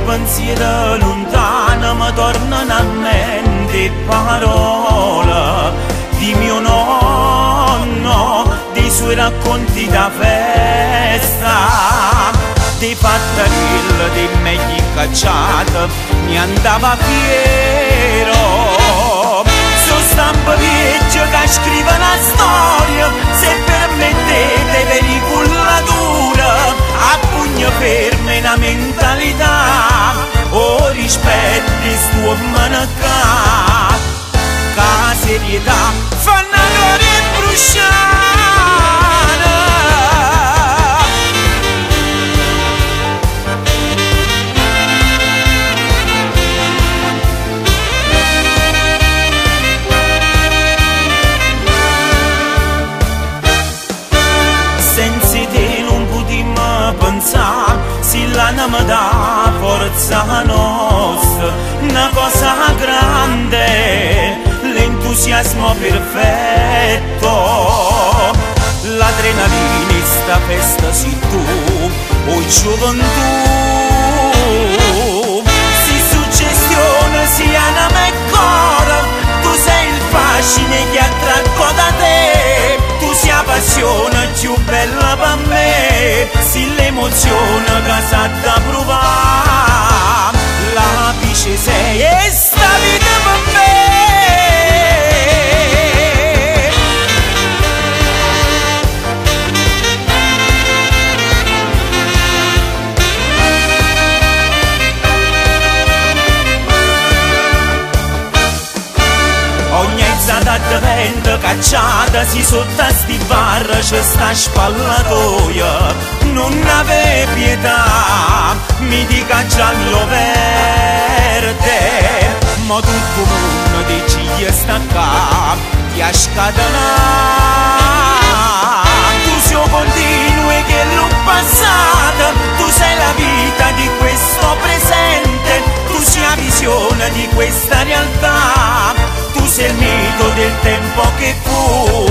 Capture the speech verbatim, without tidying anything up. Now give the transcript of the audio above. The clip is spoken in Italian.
pensiero lontano mi tornano a mente parole di mio nonno, dei suoi racconti da festa, dei fattarelli, dei megli cacciati, mi andava fiero. Sono stampa vecchia che scrive una storia, se permettete vericullatura, a pugno ferme una mentalità, o rispetti stu manacà, ca serietà fanno gloria bruciare. Senza te non potremmo pensare, se l'anima dà forza nostra, una cosa grande, l'entusiasmo perfetto, l'adrenalina in sta festa sei tu, o gioventù, si suggestione, si anima e cora, tu sei il fascino che attracco da te, tu sei la passione più bella per me, si l'emozione che sa da provare, l'apice sei e sta vita per me. Ogni ezzata di vento cacciata si sotto a sti bar c'è sta spallatoia, non ave pietà, mi dica giallo verde, ma tutto il mondo dice che sta qua, ti ha scatenato, tu sei continui che l'ho passata, tu sei la vita di questo presente, tu sei la visione di questa realtà, tu sei il mito del tempo che fu,